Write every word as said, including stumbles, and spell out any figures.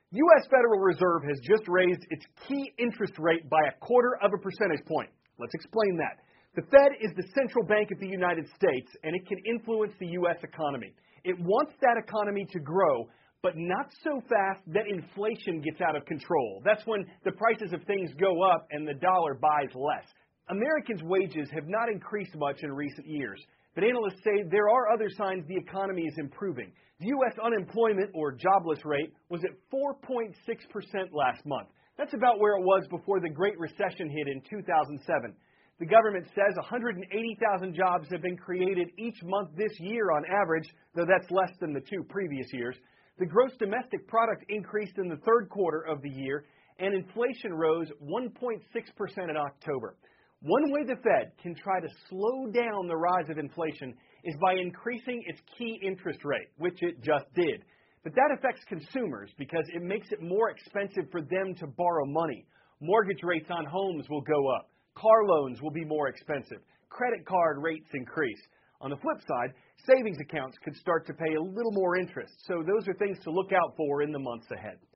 U S Federal Reserve has just raised its key interest rate by a quarter of a percentage point. Let's explain that. The Fed is the central bank of the United States, and it can influence the U S economy. It wants that economy to grow, but not so fast that inflation gets out of control. That's when the prices of things go up and the dollar buys less. Americans' wages have not increased much in recent years, but analysts say there are other signs the economy is improving. The U S unemployment, or jobless rate, was at four point six percent last month. That's about where it was before the Great Recession hit in two thousand seven. The government says one hundred eighty thousand jobs have been created each month this year on average, though that's less than the two previous years. The gross domestic product increased in the third quarter of the year, and inflation rose one point six percent in October. One way the Fed can try to slow down the rise of inflation is by increasing its key interest rate, which it just did. But that affects consumers because it makes it more expensive for them to borrow money. Mortgage rates on homes will go up. Car loans will be more expensive. Credit card rates increase. On the flip side, savings accounts could start to pay a little more interest. So those are things to look out for in the months ahead.